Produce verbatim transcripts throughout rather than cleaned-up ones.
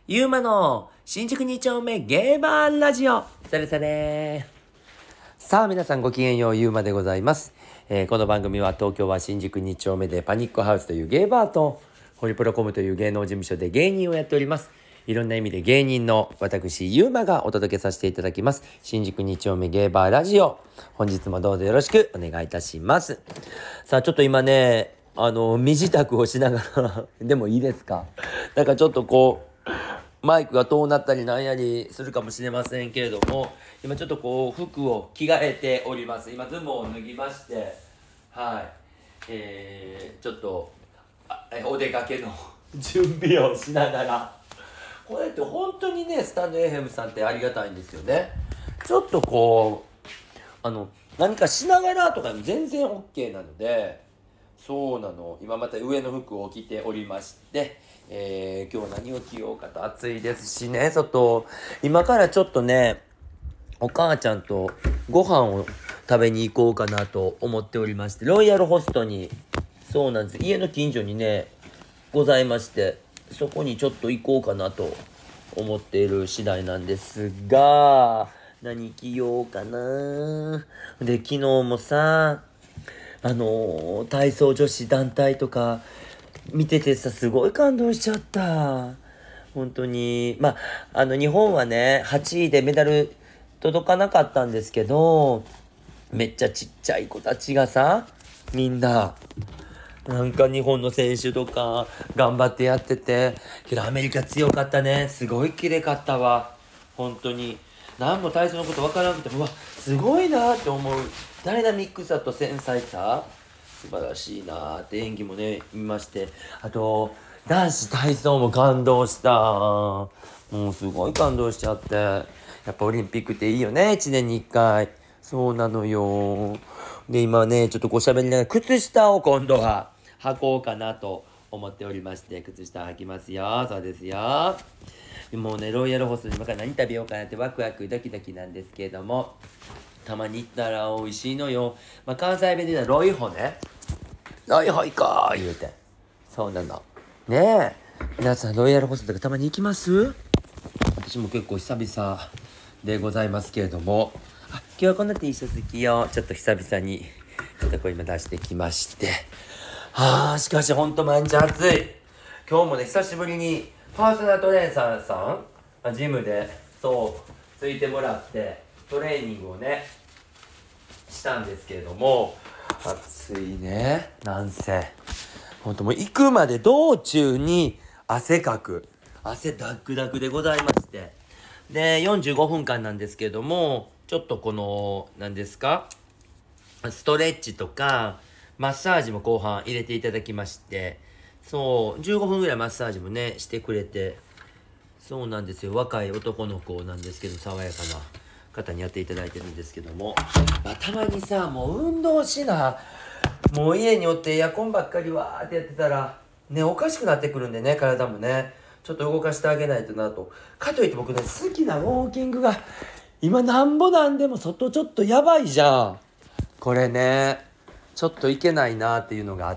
ゆうまの新宿に丁目ゲーバーラジオ。それそれ。さあ皆さんごきげんよう、ゆうまでございます。えーこの番組は東京は新宿に丁目でパニックハウスというゲーバーとホリプロコムという芸能事務所で芸人をやっております。いろんな意味で芸人の私ゆうまがお届けさせていただきます新宿に丁目ゲーバーラジオ。本日もどうぞよろしくお願いいたします。さあちょっと今ねあの身支度をしながらでもいいですか、なんかちょっとこうマイクが遠なったりなんやりするかもしれませんけれども、今ちょっとこう服を着替えております。今ズボンを脱ぎましてはい、えー、ちょっとお出かけの準備をしながら、これって本当にねスタンド エフエム さんってありがたいんですよね。ちょっとこうあの何かしながらとかでも全然 OK なので、そうなの、今また上の服を着ておりまして、えー、今日何を着ようかと、暑いですしね外。今からちょっとねお母ちゃんとご飯を食べに行こうかなと思っておりまして、ロイヤルホストに、そうなんです、家の近所にねございまして、そこにちょっと行こうかなと思っている次第なんですが、何着ようかな。で昨日もさあのー、体操女子団体とか見ててさ、すごい感動しちゃった。本当に。まあ、あの、日本はね、はちいでメダル届かなかったんですけど、めっちゃちっちゃい子たちがさ、みんな、なんか日本の選手とか頑張ってやってて、けどアメリカ強かったね。すごい綺麗かったわ。本当に。何も体操のことわからなくても、うわ、すごいなって思う。ダイナミックさと繊細さ、素晴らしいなって演技もね、見まして。あと、男子体操も感動した。もうすごい感動しちゃって。やっぱオリンピックっていいよね。いちねんにいっかい。そうなのよ。で、今ね、ちょっとこう喋りながら、靴下を今度は履こうかなと思っておりまして、靴下履きますよ。そうですよ。もうね、ロイヤルホストに今から何食べようかなってワクワクドキドキなんですけれども、たまに行ったら美味しいのよ。まあ、関西弁で言うのはロイホね。ロイホ行こう言うて。そうなの。ねえ。皆さんロイヤルホストとかたまに行きます？私も結構久々でございますけれども。あ、今日はこんな T シャツ着よう。ちょっと久々に、ちょっとこれ今出してきまして。はあ、しかしほんと毎日暑い。今日もね、久しぶりにパーソナルトレーナーさん、ジムで、そう、ついてもらって、トレーニングをね、したんですけれども、暑いね、なんせ。ほんともう行くまで道中に汗かく。汗ダクダクでございまして。で、よんじゅうごふんかんなんですけれども、ちょっとこの、何ですか、ストレッチとか、マッサージも後半入れていただきまして、そう、じゅうごふんぐらいマッサージもね、してくれて、そうなんですよ。若い男の子なんですけど、爽やかな方にやっていただいてるんですけども、まあ、たまにさ、もう運動しな、もう家におってエアコンばっかりわーってやってたら、ね、おかしくなってくるんでね、体もね、ちょっと動かしてあげないとなと。かといって僕ね、好きなウォーキングが、今なんぼなんでも外ちょっとやばいじゃん。これね、ちょっといけないなっていうのがあって、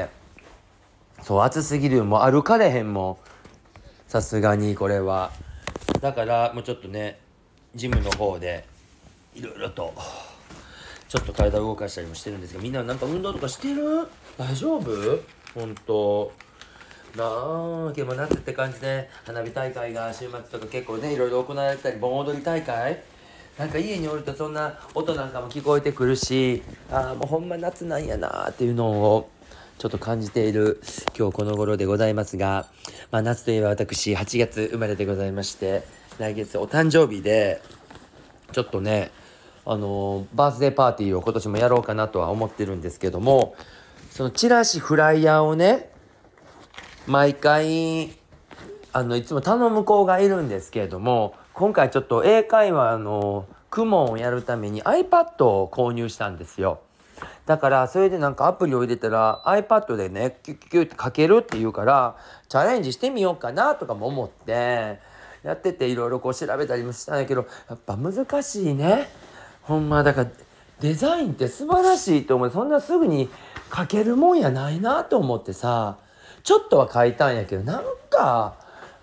そう、暑すぎるもう歩かれへんもん。さすがにこれは。だからもうちょっとね、ジムの方でいろいろとちょっと体を動かしたりもしてるんですが、みんななんか運動とかしてる？大丈夫？ほんとなあ。けど夏って感じで花火大会が週末とか結構ねいろいろ行われたり、盆踊り大会なんか家におるとそんな音なんかも聞こえてくるし、ああもうほんま夏なんやなっていうのをちょっと感じている今日この頃でございますが、まあ夏といえば私はちがつ生まれでございまして、来月お誕生日でちょっとねあのー、バースデーパーティーを今年もやろうかなとは思ってるんですけども、そのチラシフライヤーをね毎回あのいつも頼む子がいるんですけれども、今回ちょっと英会話のクモンをやるために iPad を購入したんですよ。だからそれでなんかアプリを入れたら iPad でねキュッキュッキュッって書けるって言うから、チャレンジしてみようかなとかも思ってやってて、いろいろこう調べたりもしたんやけど、やっぱ難しいね。ほんまだからデザインって素晴らしいと思う。そんなすぐに書けるもんやないなと思ってさ、ちょっとは書いたんやけど、なんか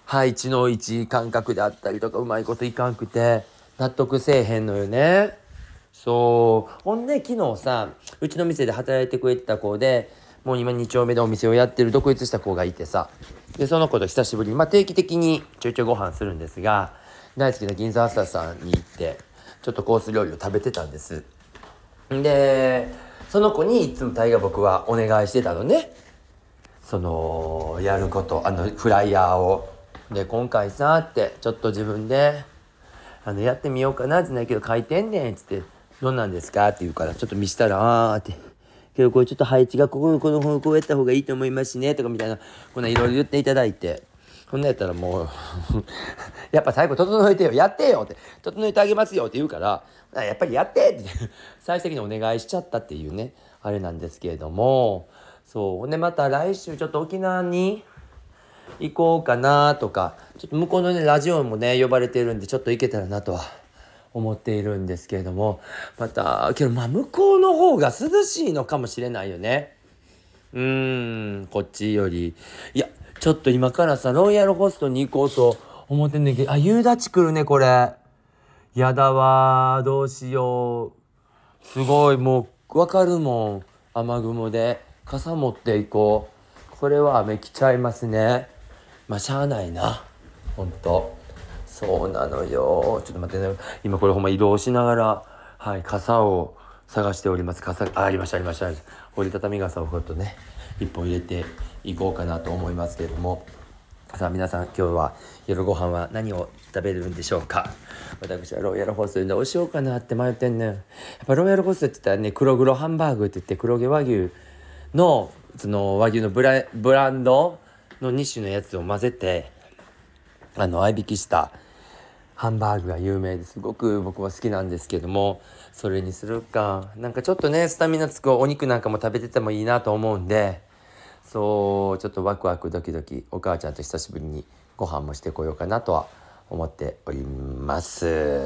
はい一の一感覚であったりとかうまいこといかんくて納得せえへんのよね。そうほんで昨日さうちの店で働いてくれてた子でもう今に丁目でお店をやってる独立した子がいてさ、でその子と久しぶりに、まあ、定期的にちょいちょいご飯するんですが、大好きな銀座朝さんに行ってちょっとコース料理を食べてたんです。でその子にいつも大概僕はお願いしてたのね、そのやることあのフライヤーを。で今回さってちょっと自分であのやってみようかなってないけど書いてんねんっつって、どんなんですかって言うからちょっと見したら、あーってけどこれちょっと配置がこここの方こうやった方がいいと思いますねとかみたいな、こんないろいろ言っていただいて、こんなんやったらもうやっぱ最後整えてよやってよって整えてあげますよって言うから、やっぱりやってって最終的にお願いしちゃったっていうねあれなんですけれども、そうでまた来週ちょっと沖縄に行こうかなとか、ちょっと向こうのねラジオもね呼ばれてるんでちょっと行けたらなとは思っているんですけれども、またけどまあ向こうの方が涼しいのかもしれないよね。うーんこっちより。いやちょっと今からさロイヤルホストに行こうと思ってんねんけど、あ夕立来るねこれ。やだわどうしよう。すごいもうわかるもん、雨雲で傘持っていこう。これは雨来ちゃいますね。まあしゃあないなほんと。そうなのよ。ちょっと待ってね、今これほんま移動しながらはい傘を探しております。傘 あ, ありましたありました折りたたみ傘をちょっとね一本入れていこうかなと思いますけれども、さあ皆さん今日は夜ご飯は何を食べるんでしょうか。私はロイヤルホストでどうしようかなって迷ってんねん。やっぱロイヤルホストって言ったらね黒黒ハンバーグって言って黒毛和牛のその和牛のブ ラ, ブランドのに種のやつを混ぜてあの合いびきしたハンバーグが有名ですごく僕は好きなんですけども、それにするかなんかちょっとねスタミナつくお肉なんかも食べててもいいなと思うんで、そうちょっとワクワクドキドキお母ちゃんと久しぶりにご飯もしてこようかなとは思っております。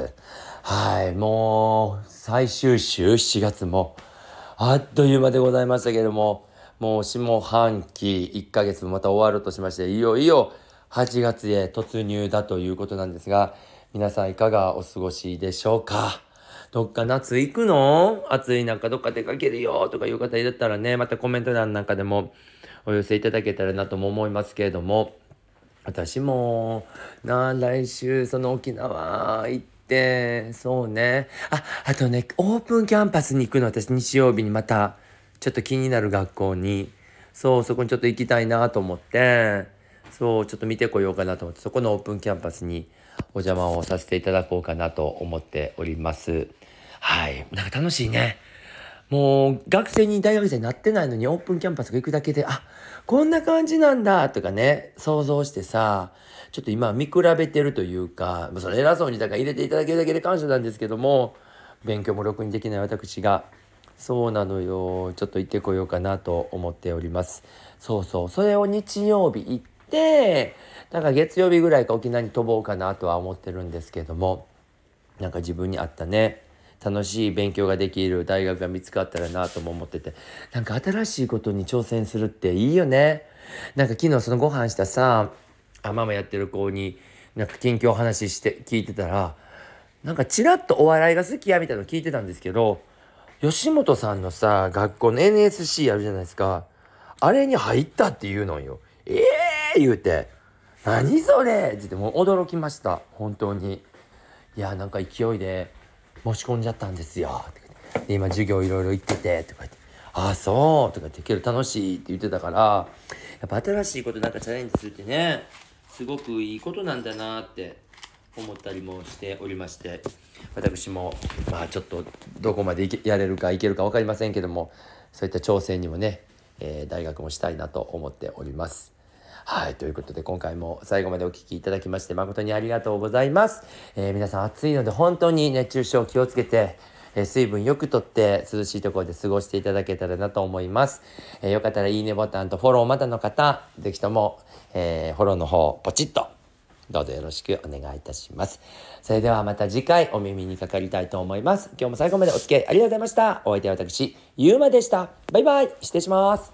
はいもう最終週しちがつもあっという間でございましたけれども、もう下半期いっかげつまた終わるとしまして、いよいよはちがつへ突入だということなんですが、皆さんいかがお過ごしでしょうか。どっか夏行くの？暑い中どっか出かけるよとかいう方いらったらね、またコメント欄なんかでもお寄せいただけたらなとも思いますけれども、私もな来週その沖縄行ってそうね、ああとねオープンキャンパスに行くの、私日曜日にまたちょっと気になる学校に、そうそこにちょっと行きたいなと思って、そうちょっと見てこようかなと思って、そこのオープンキャンパスにお邪魔をさせていただこうかなと思っております。はいなんか楽しいね。もう学生に大学生になってないのにオープンキャンパスが行くだけで、あこんな感じなんだとかね想像してさ、ちょっと今見比べてるというか、それ偉そうにだから入れていただけるだけで感謝なんですけども、勉強もろくにできない私がそうなのよ、ちょっと行ってこようかなと思っております。そうそうそれを日曜日行ってだから月曜日ぐらいか沖縄に飛ぼうかなとは思ってるんですけども、なんか自分に合ったね楽しい勉強ができる大学が見つかったらなとも思ってて、なんか新しいことに挑戦するっていいよね。なんか昨日そのご飯したさあママやってる子になんか近況話して聞いてたら、なんかちらっとお笑いが好きやみたいなの聞いてたんですけど、吉本さんのさ学校の エヌエスシー あるじゃないですか、あれに入ったっていうのよ。ええー、言うて何それって言ってもう驚きました本当に。いやなんか勢いで申し込んじゃったんですよって言って、で今授業いろいろ行っててとか言って、ああそうとか言ってけど楽しいって言ってたから、やっぱ新しいことなんかチャレンジするってねすごくいいことなんだなって思ったりもしておりまして、私もまあちょっとどこまでいけやれるかいけるか分かりませんけども、そういった挑戦にもね、えー、大学もしたいなと思っております。はいということで今回も最後までお聞きいただきまして誠にありがとうございます。えー、皆さん暑いので本当に熱中症気をつけて、えー、水分よくとって涼しいところで過ごしていただけたらなと思います。えー、よかったらいいねボタンとフォローまだの方ぜひとも、えー、フォローの方ポチッとどうぞよろしくお願いいたします。それではまた次回お耳にかかりたいと思います。今日も最後までお付き合いありがとうございました。お相手は私ゆうまでした。バイバイ失礼します。